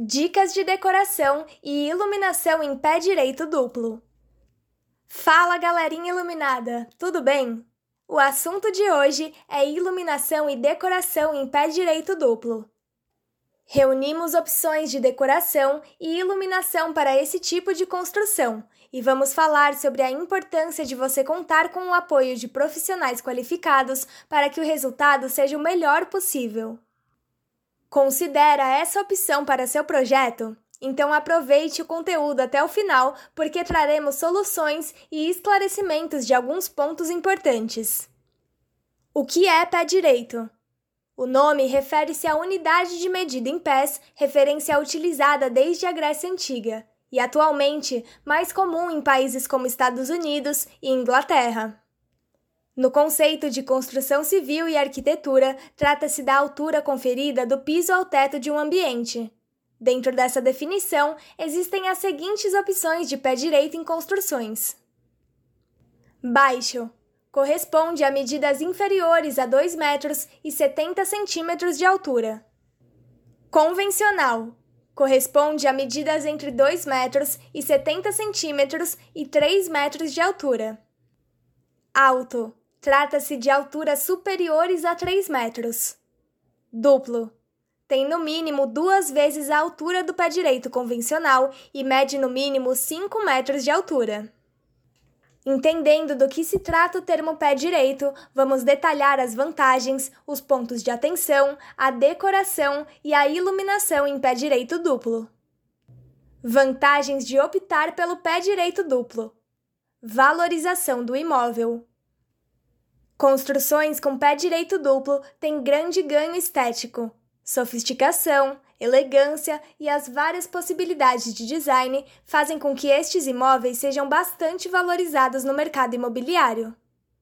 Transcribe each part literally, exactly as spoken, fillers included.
Dicas de decoração e iluminação em pé direito duplo. Fala, galerinha iluminada, tudo bem? O assunto de hoje é iluminação e decoração em pé direito duplo. Reunimos opções de decoração e iluminação para esse tipo de construção e vamos falar sobre a importância de você contar com o apoio de profissionais qualificados para que o resultado seja o melhor possível. Considera essa opção para seu projeto? Então aproveite o conteúdo até o final, porque traremos soluções e esclarecimentos de alguns pontos importantes. O que é pé direito? O nome refere-se à unidade de medida em pés, referência utilizada desde a Grécia Antiga, e atualmente mais comum em países como Estados Unidos e Inglaterra. No conceito de construção civil e arquitetura, trata-se da altura conferida do piso ao teto de um ambiente. Dentro dessa definição, existem as seguintes opções de pé direito em construções. Baixo. Corresponde a medidas inferiores a dois metros e setenta centímetros de altura. Convencional. Corresponde a medidas entre dois metros e setenta centímetros e três metros de altura. Alto. Trata-se de alturas superiores a três metros. Duplo. Tem no mínimo duas vezes a altura do pé direito convencional e mede no mínimo cinco metros de altura. Entendendo do que se trata o termo pé direito, vamos detalhar as vantagens, os pontos de atenção, a decoração e a iluminação em pé direito duplo. Vantagens de optar pelo pé direito duplo. Valorização do imóvel. Construções com pé direito duplo têm grande ganho estético, sofisticação, elegância e as várias possibilidades de design fazem com que estes imóveis sejam bastante valorizados no mercado imobiliário.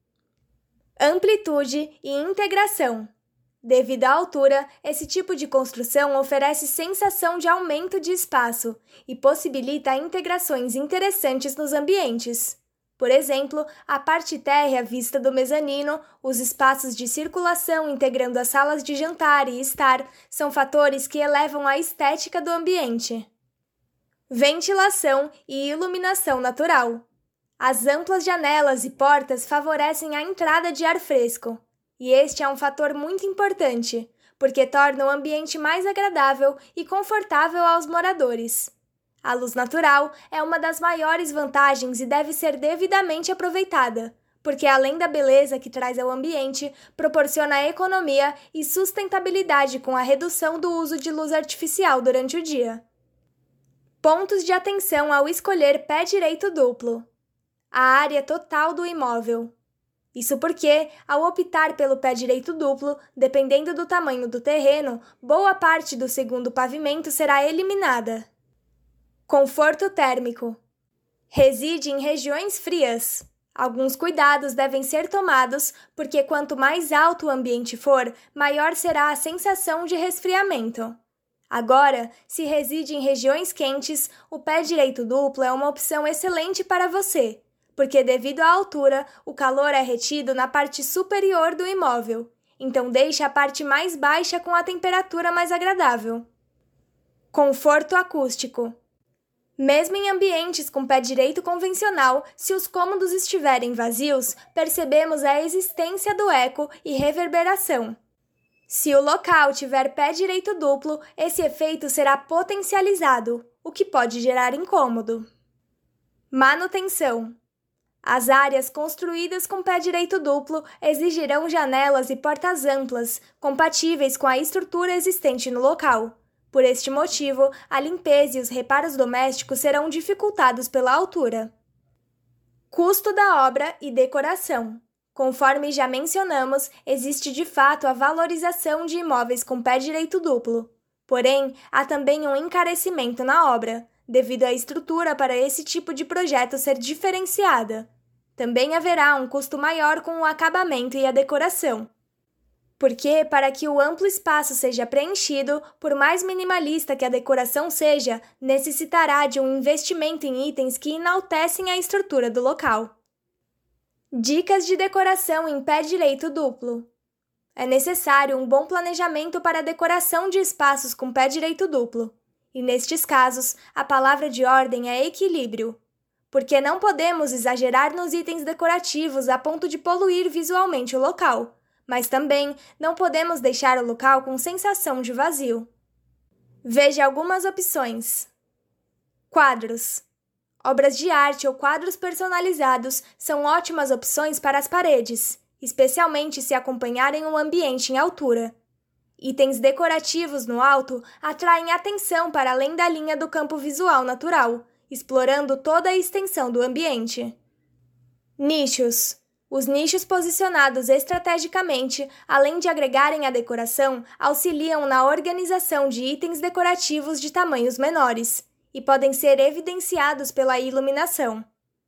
Amplitude e integração. Devido à altura, esse tipo de construção oferece sensação de aumento de espaço e possibilita integrações interessantes nos ambientes. Por exemplo, a parte térrea vista do mezanino, os espaços de circulação integrando as salas de jantar e estar, são fatores que elevam a estética do ambiente. Ventilação e iluminação natural. As amplas janelas e portas favorecem a entrada de ar fresco, e este é um fator muito importante, porque torna o ambiente mais agradável e confortável aos moradores. A luz natural é uma das maiores vantagens e deve ser devidamente aproveitada, porque além da beleza que traz ao ambiente, proporciona economia e sustentabilidade com a redução do uso de luz artificial durante o dia. Pontos de atenção ao escolher pé direito duplo. A área total do imóvel. Isso porque, ao optar pelo pé direito duplo, dependendo do tamanho do terreno, boa parte do segundo pavimento será eliminada. Conforto térmico. Reside em regiões frias. Alguns cuidados devem ser tomados, porque quanto mais alto o ambiente for, maior será a sensação de resfriamento. Agora, se reside em regiões quentes, o pé direito duplo é uma opção excelente para você, porque devido à altura, o calor é retido na parte superior do imóvel, então deixe a parte mais baixa com a temperatura mais agradável. Conforto acústico. Mesmo em ambientes com pé direito convencional, se os cômodos estiverem vazios, percebemos a existência do eco e reverberação. Se o local tiver pé direito duplo, esse efeito será potencializado, o que pode gerar incômodo. Manutenção. As áreas construídas com pé direito duplo exigirão janelas e portas amplas, compatíveis com a estrutura existente no local. Por este motivo, a limpeza e os reparos domésticos serão dificultados pela altura. Custo da obra e decoração. Conforme já mencionamos, existe de fato a valorização de imóveis com pé direito duplo. Porém, há também um encarecimento na obra, devido à estrutura para esse tipo de projeto ser diferenciada. Também haverá um custo maior com o acabamento e a decoração. Porque, para que o amplo espaço seja preenchido, por mais minimalista que a decoração seja, necessitará de um investimento em itens que enaltecem a estrutura do local. Dicas de decoração em pé direito duplo. É necessário um bom planejamento para a decoração de espaços com pé direito duplo. E nestes casos, a palavra de ordem é equilíbrio, porque não podemos exagerar nos itens decorativos a ponto de poluir visualmente o local, mas também não podemos deixar o local com sensação de vazio. Veja algumas opções. Quadros. Obras de arte ou quadros personalizados são ótimas opções para as paredes, especialmente se acompanharem um ambiente em altura. Itens decorativos no alto atraem atenção para além da linha do campo visual natural, explorando toda a extensão do ambiente. Nichos. Os nichos posicionados estrategicamente, além de agregarem à decoração, auxiliam na organização de itens decorativos de tamanhos menores e podem ser evidenciados pela iluminação.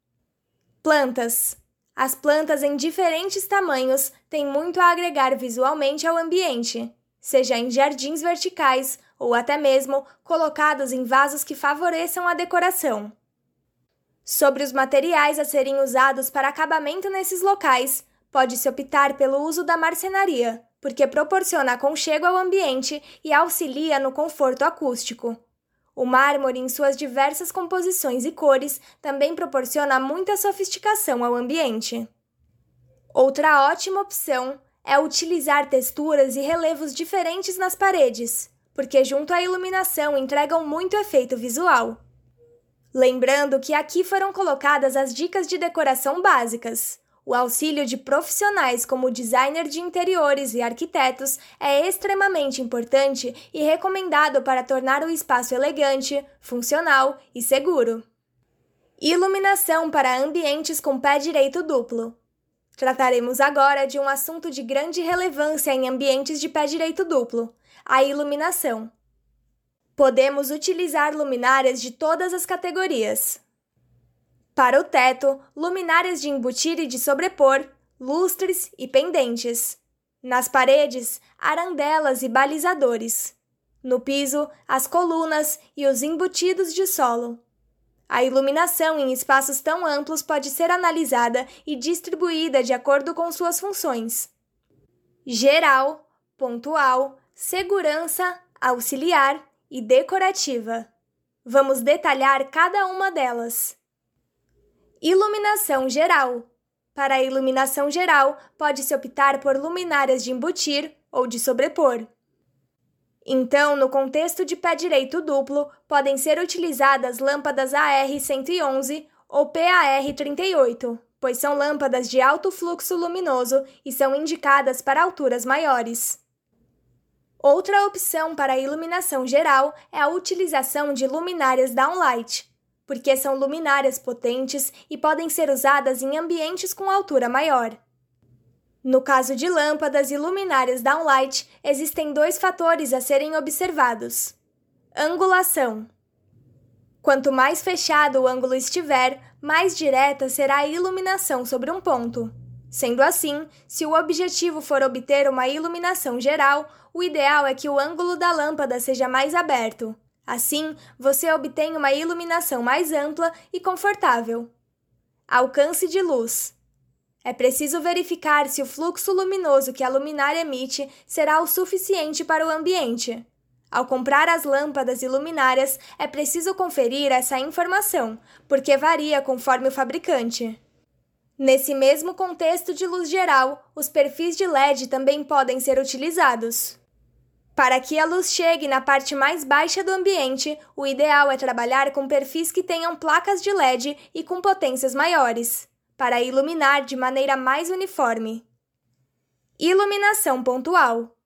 Plantas. As plantas em diferentes tamanhos têm muito a agregar visualmente ao ambiente, seja em jardins verticais ou até mesmo colocados em vasos que favoreçam a decoração. Sobre os materiais a serem usados para acabamento nesses locais, pode-se optar pelo uso da marcenaria, porque proporciona aconchego ao ambiente e auxilia no conforto acústico. O mármore, em suas diversas composições e cores, também proporciona muita sofisticação ao ambiente. Outra ótima opção é utilizar texturas e relevos diferentes nas paredes, porque junto à iluminação entregam muito efeito visual. Lembrando que aqui foram colocadas as dicas de decoração básicas. O auxílio de profissionais como designer de interiores e arquitetos é extremamente importante e recomendado para tornar o espaço elegante, funcional e seguro. Iluminação para ambientes com pé direito duplo. Trataremos agora de um assunto de grande relevância em ambientes de pé direito duplo, a iluminação. Podemos utilizar luminárias de todas as categorias. Para o teto, luminárias de embutir e de sobrepor, lustres e pendentes. Nas paredes, arandelas e balizadores. No piso, as colunas e os embutidos de solo. A iluminação em espaços tão amplos pode ser analisada e distribuída de acordo com suas funções: geral, pontual, segurança, auxiliar e decorativa. Vamos detalhar cada uma delas. Iluminação geral. Para a iluminação geral, pode-se optar por luminárias de embutir ou de sobrepor. Então, no contexto de pé direito duplo, podem ser utilizadas lâmpadas A R cento e onze ou P A R trinta e oito, pois são lâmpadas de alto fluxo luminoso e são indicadas para alturas maiores. Outra opção para a iluminação geral é a utilização de luminárias downlight, porque são luminárias potentes e podem ser usadas em ambientes com altura maior. No caso de lâmpadas e luminárias downlight, existem dois fatores a serem observados: angulação. Quanto mais fechado o ângulo estiver, mais direta será a iluminação sobre um ponto. Sendo assim, se o objetivo for obter uma iluminação geral, o ideal é que o ângulo da lâmpada seja mais aberto. Assim, você obtém uma iluminação mais ampla e confortável. Alcance de luz. É preciso verificar se o fluxo luminoso que a luminária emite será o suficiente para o ambiente. Ao comprar as lâmpadas e luminárias, é preciso conferir essa informação, porque varia conforme o fabricante. Nesse mesmo contexto de luz geral, os perfis de L E D também podem ser utilizados. Para que a luz chegue na parte mais baixa do ambiente, o ideal é trabalhar com perfis que tenham placas de L E D e com potências maiores, para iluminar de maneira mais uniforme. Iluminação pontual.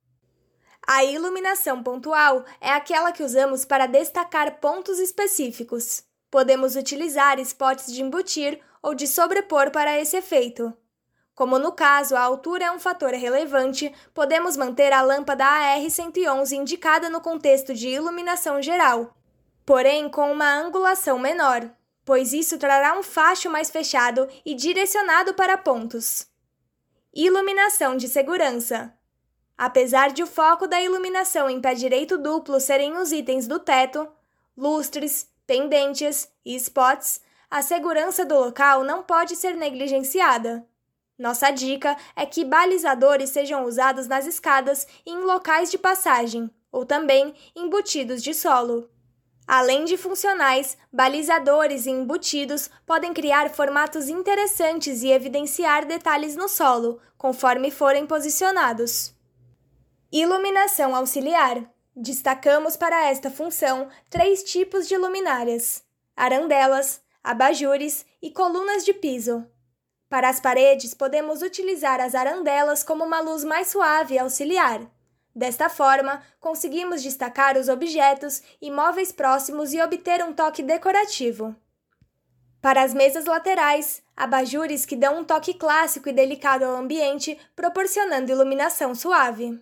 A iluminação pontual é aquela que usamos para destacar pontos específicos. Podemos utilizar spots de embutir ou de sobrepor para esse efeito. Como no caso a altura é um fator relevante, podemos manter a lâmpada A R cento e onze indicada no contexto de iluminação geral, porém com uma angulação menor, pois isso trará um facho mais fechado e direcionado para pontos. Iluminação de segurança. Apesar de o foco da iluminação em pé direito duplo serem os itens do teto, lustres, pendentes e spots, a segurança do local não pode ser negligenciada. Nossa dica é que balizadores sejam usados nas escadas e em locais de passagem, ou também embutidos de solo. Além de funcionais, balizadores e embutidos podem criar formatos interessantes e evidenciar detalhes no solo, conforme forem posicionados. Iluminação auxiliar. Destacamos para esta função três tipos de luminárias: arandelas, abajures e colunas de piso. Para as paredes, podemos utilizar as arandelas como uma luz mais suave e auxiliar. Desta forma, conseguimos destacar os objetos e móveis próximos e obter um toque decorativo. Para as mesas laterais, abajures que dão um toque clássico e delicado ao ambiente, proporcionando iluminação suave.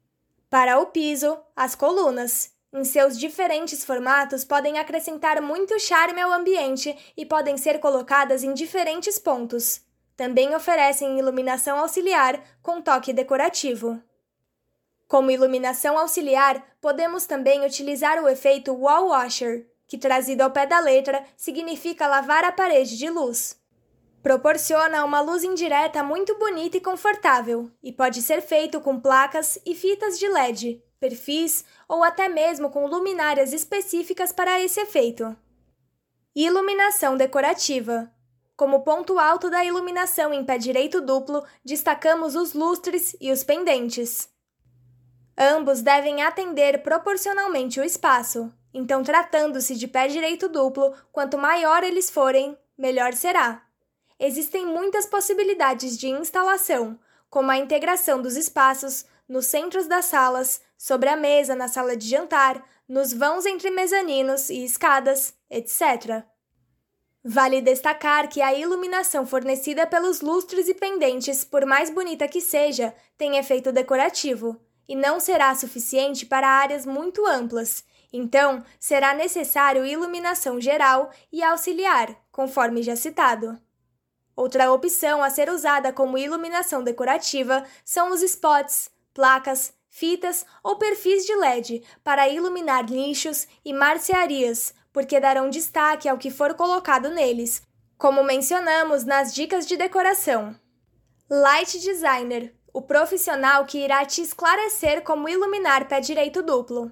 Para o piso, as colunas, em seus diferentes formatos, podem acrescentar muito charme ao ambiente e podem ser colocadas em diferentes pontos. Também oferecem iluminação auxiliar com toque decorativo. Como iluminação auxiliar, podemos também utilizar o efeito wall washer, que trazido ao pé da letra significa lavar a parede de luz. Proporciona uma luz indireta muito bonita e confortável, e pode ser feito com placas e fitas de L E D, perfis ou até mesmo com luminárias específicas para esse efeito. Iluminação decorativa. Como ponto alto da iluminação em pé direito duplo, destacamos os lustres e os pendentes. Ambos devem atender proporcionalmente o espaço, então tratando-se de pé direito duplo, quanto maior eles forem, melhor será. Existem muitas possibilidades de instalação, como a integração dos espaços nos centros das salas, sobre a mesa na sala de jantar, nos vãos entre mezaninos e escadas, etcétera. Vale destacar que a iluminação fornecida pelos lustres e pendentes, por mais bonita que seja, tem efeito decorativo, e não será suficiente para áreas muito amplas, então será necessário iluminação geral e auxiliar, conforme já citado. Outra opção a ser usada como iluminação decorativa são os spots, placas, fitas ou perfis de L E D para iluminar nichos e marcearias, porque darão destaque ao que for colocado neles, como mencionamos nas dicas de decoração. Light Designer, o profissional que irá te esclarecer como iluminar pé direito duplo.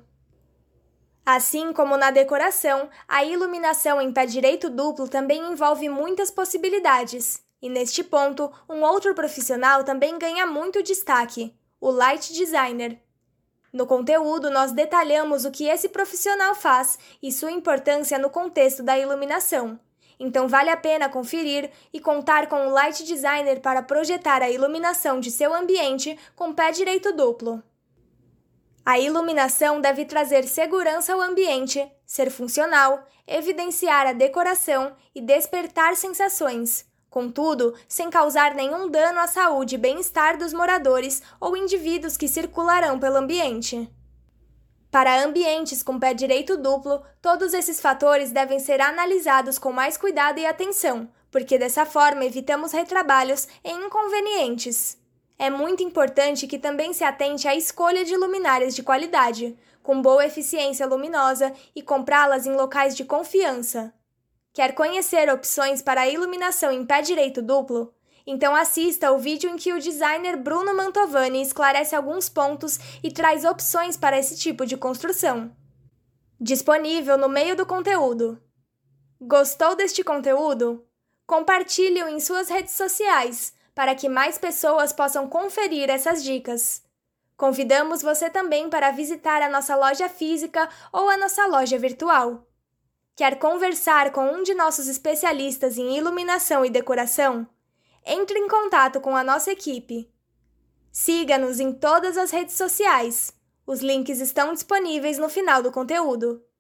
Assim como na decoração, a iluminação em pé direito duplo também envolve muitas possibilidades, e neste ponto, um outro profissional também ganha muito destaque, o Light Designer. No conteúdo, nós detalhamos o que esse profissional faz e sua importância no contexto da iluminação. Então vale a pena conferir e contar com o Light Designer para projetar a iluminação de seu ambiente com pé direito duplo. A iluminação deve trazer segurança ao ambiente, ser funcional, evidenciar a decoração e despertar sensações, contudo, sem causar nenhum dano à saúde e bem-estar dos moradores ou indivíduos que circularão pelo ambiente. Para ambientes com pé direito duplo, todos esses fatores devem ser analisados com mais cuidado e atenção, porque dessa forma evitamos retrabalhos e inconvenientes. É muito importante que também se atente à escolha de luminárias de qualidade, com boa eficiência luminosa e comprá-las em locais de confiança. Quer conhecer opções para a iluminação em pé direito duplo? Então assista ao vídeo em que o designer Bruno Mantovani esclarece alguns pontos e traz opções para esse tipo de construção. Disponível no meio do conteúdo. Gostou deste conteúdo? Compartilhe-o em suas redes sociais, para que mais pessoas possam conferir essas dicas. Convidamos você também para visitar a nossa loja física ou a nossa loja virtual. Quer conversar com um de nossos especialistas em iluminação e decoração? Entre em contato com a nossa equipe. Siga-nos em todas as redes sociais. Os links estão disponíveis no final do conteúdo.